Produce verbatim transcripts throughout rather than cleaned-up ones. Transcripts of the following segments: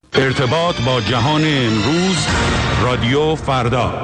ارتباط با جهان امروز، رادیو فردا.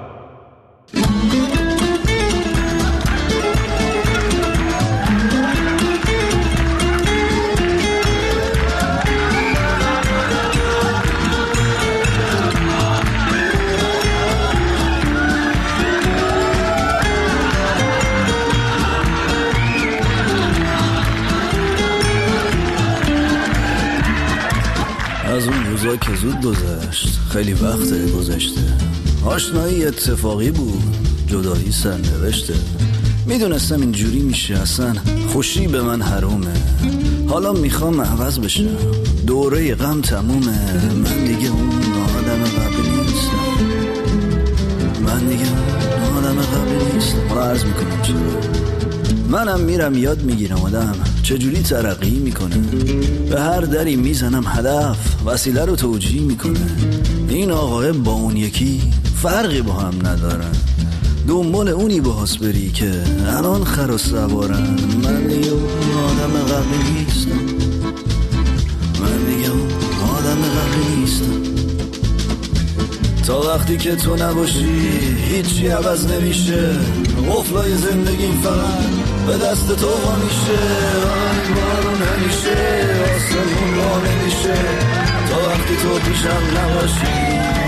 از اون روزا که زود گذشت، خیلی وقت گذشته. آشنایی اتفاقی بود، جدایی سرنوشته. میدونستم اینجوری میشه، اصلا خوشی به من حرومه. حالا میخوام عوض بشم، دوره غم تمومه. من دیگه اون آدم قبلی نیستم، من دیگه اون آدم قبلی نیستم. حالا عرض میکنم چرا. منم میرم یاد میگیرم آدم چجوری ترقی میکنه. به هر دری میزنم هدف وسیله رو توجیه میکنه. این آقای با اون یکی فرقی با هم ندارن، دنبال اونی باهاس بری که الان خر و سوارن. من دیگه اون آدم قبلی نیستم، من دیگه اون آدم قبلی نیستم. تا وقتی که تو نباشی هیچی عوض نمیشه. قفلای زندگیم فقط به دست تو وا میشه. آی بارون همیشه آسمون وا نمیشه تا وقتی تو پیشم نباشی.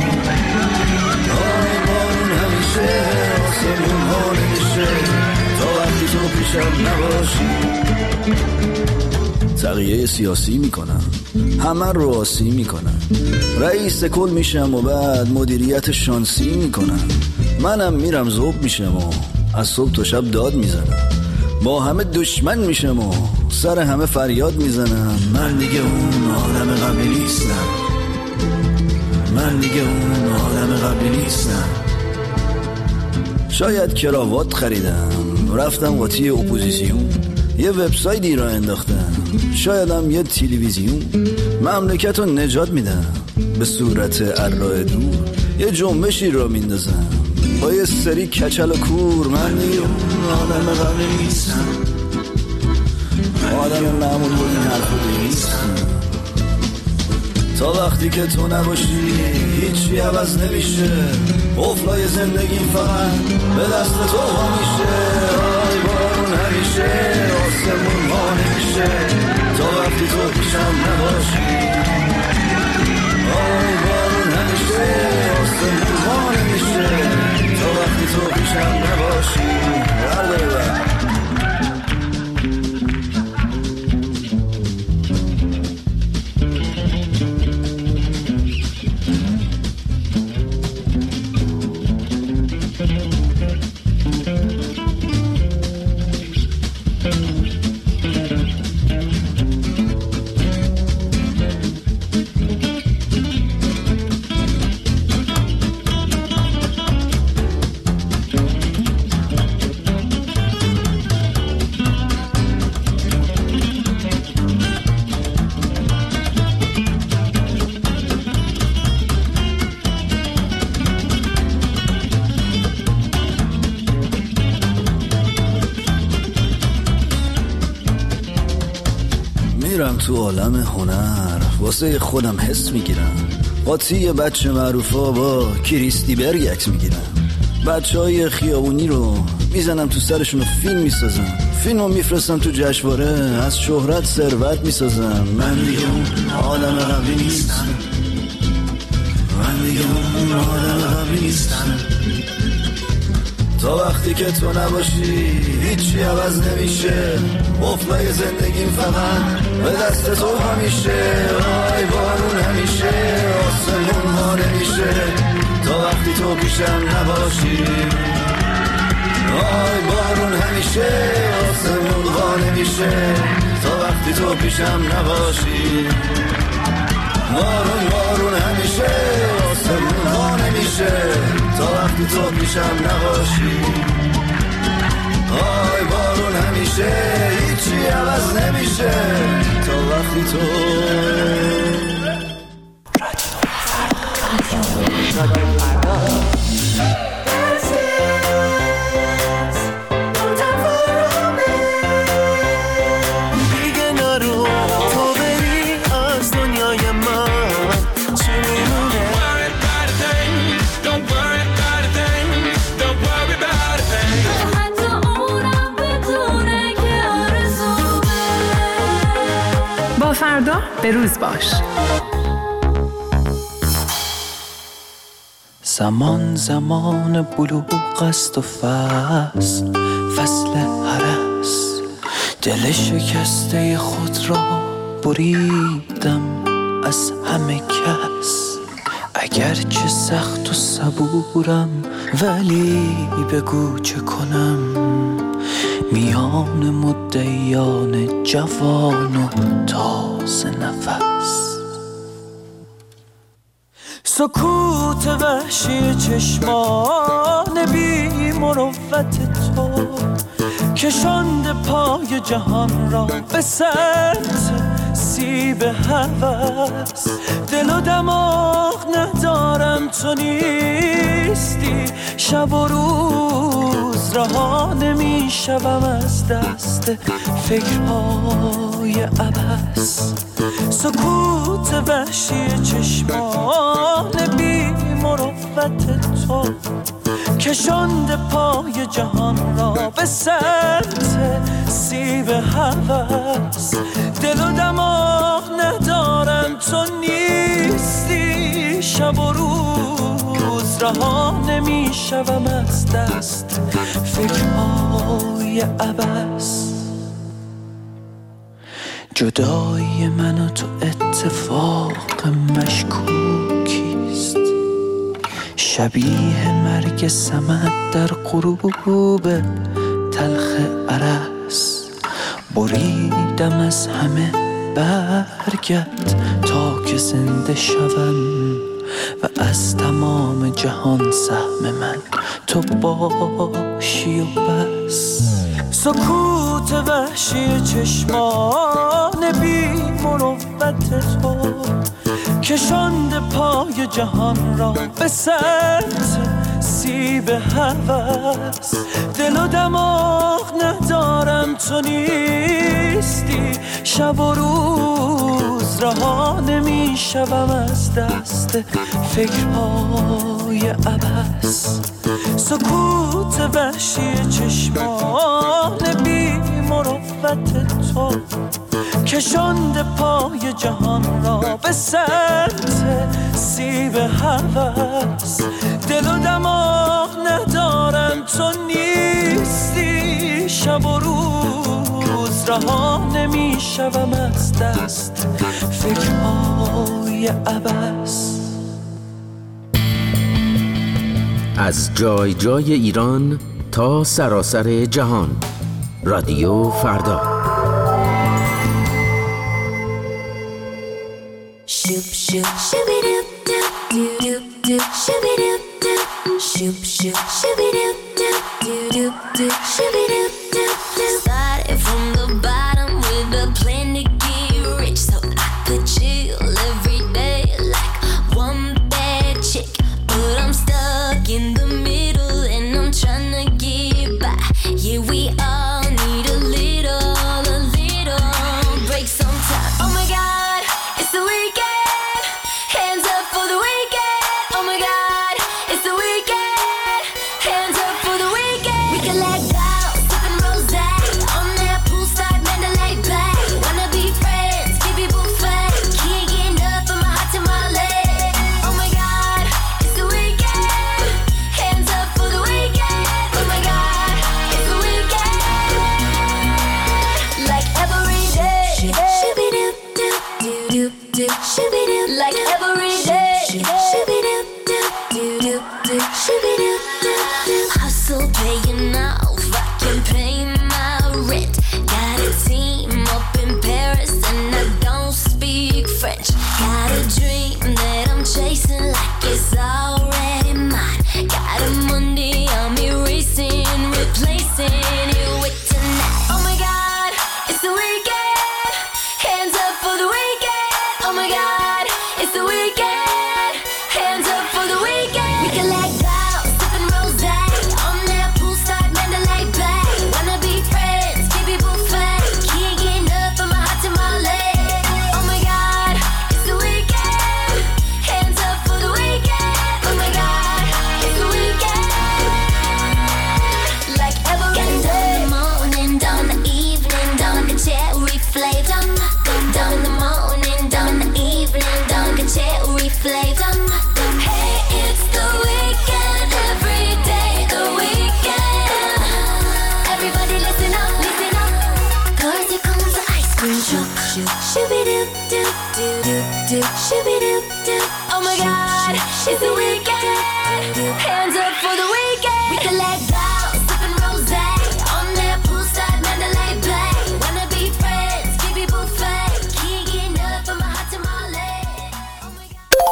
آی بارون همیشه آسمون وا نمیشه تا وقتی تو پیشم نباشی. تغییر سیاسی میکنم، همه رو آسی میکنم. رئیس کل میشم و بعد مدیریت شانسی میکنم. منم میرم ذوب میشم و از صبح تا شب داد میزنم. با همه دشمن میشم و سر همه فریاد میزنم. من دیگه اون آدم قبلی نیستم، من دیگه اون آدم قبلی نیستم. شاید کراوات خریدم، رفتم قاطی اپوزیسیون، یه وبسایتی را انداختم. شایدم یه تلویزیون مملکت رو نجات میدم. به صورت ارائه دور یه جنبشی را میندازم با یه سری کچل و کور. من دیگه اون آدم قبلی نیستم، آدم معمول بود این حرف رو نیستم. تا وقتی که تو نباشی هیچی عوض نمیشه. قفلای زندگیم فقط به دست تو وا میشه. آی بارون همیشه آسمون وا نمیشه تا وقتی تو پیشم نباشی. آی بارون همیشه آسمون وا نمیشه تا وقتی تو پیشم نباشی. بله میرم تو عالم هنر، واسه خودم حس میگیرم. قاطی بچه معروفا با کریستی برگ عکس میگیرم. بچه های خیابونی رو میزنم تو سرشون و فیلم میسازم. فیلم رو میفرستم تو جشنواره، از شهرت ثروت میسازم. من دیگه اون آدم قبلی نیستم، من دیگه اون آدم قبلی نیستم. تا وقتی که تو نباشی هیچی عوض نمیشه. قفلای زندگیم فقط به دست تو همیشه. آی بارون همیشه آسمون وا نمیشه تا وقتی تو پیشم نباشی. آی بارون همیشه آسمون وا نمیشه تا وقتی تو پیشم نباشی. بارون بارون همیشه آسمون وا نمیشه تا وقتی تو پیشم نباشی. آی بارون همیشه هیچی عوض نمیشه تا وقتی تو دیگه نرو تو بری از دنیای من. به روز باش. زمان زمان بلوغ است و فصل فصل هرس، دل شکسته خود را بریدم از همه کس. اگرچه سخت و صبورم ولی بگو چه کنم، میان مدعیان جوان و تازه نفس. سکوت وحشی چشمان بی مروت تو کشانده پای جهان را به سمت سیب هوس. دل و دماغ ندارم تو نیستی، شب و روز رها نمی شوم از دست فکرهای عبث. سکوت وحشی چشمان بی مروت تو کشانده پای جهان را به سمت سیب هوس. دل و دماغ ندارم تو نیستی، شب و روز رها نمی شوم از دست فکرهای عبث. جدایی من و تو اتفاق مشکوکیست، شبیه مرگ سمت در غروب تلخ ارس. بریدم از همه برگت تا که زنده شوم و از تمام جهان سهم من تو باشی و بس. سکوت وحشی چشمان بی مروت تو کشانده پای جهان را به سمت سیب هوس. دل و دماغ ندارم تو نیستی، شب و روز رها نمی شوم از دست فکرهای عبث. سکوت وحشی چشمان بی مروت تو کشانده پای جهان را به سمت سیب هوس. دل و دماغ ندارم تو نیستی، شب و روز رها نمی شوم از دست فکرهای عبث. از جای جای ایران تا سراسر جهان، رادیو فردا. Shoop shoop shooby doop doop doop doop doop shooby doop doop. Shoop shoop shooby doop doop doop doop doop shooby doop doop doop. Started from the bottom with a plan to get rich, so I could chill every day like one bad chick. But I'm stuck in the middle and I'm trying to get by. Yeah, we all need a little, a little break sometime. Oh my God, it's the weekend. Hands up for the weekend. Oh my God, it's the weekend. Hands up for the weekend. We can let go, sipping rosé on that poolside Mandalay Bay. Wanna be friends, keep it buffet. Can't get enough of my hot tamale. Oh my God, it's the weekend. Hands up for the weekend. Oh my God, it's the weekend. Like every day. Shooby doop doop doop doop doop. Shooby doop. Like every day. Shooby doop doop doop doop doop. Shooby doop doop doop. Hustle paying off, I can pay my rent. Got a team up in Paris and I don't speak French. Got a dream that I'm chasing like it's already mine. Got a Monday, I'm erasing, replacing it with tonight. Oh my God, it's the weekend. Hands up for the weekend. Oh my God, it's the weekend. Hands up for the weekend. We can let go, sipping rosé on that poolside Mandalay Bay. Wanna be friends, keep it buffet. Can't get enough of my hot tamale. Oh my God, it's the weekend. flame. Dum, dum. Hey, it's the weekend. Every day the weekend. Everybody listen up, listen up. Cause here comes the ice cream truck. Shoo-be-doo-doo, doo-doo-doo. Shoo-be-doo-doo. Oh my God, it's the weekend. Hands up for the weekend. We can let go, sipping rosé on that poolside Mandalay Bay. Wanna be friends, give me buffet. Can't get enough of my hot tamale. Oh my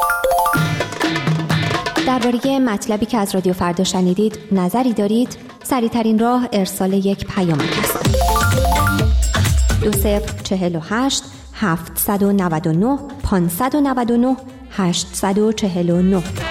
God. درباره مطلبی که از رادیو فردا شنیدید نظری دارید؟ سریع‌ترین راه ارسال یک پیامک است. دو صفر چهل و هشت هفتصد و نود و نه پانصد و نود و نه هشتصد و چهل و نه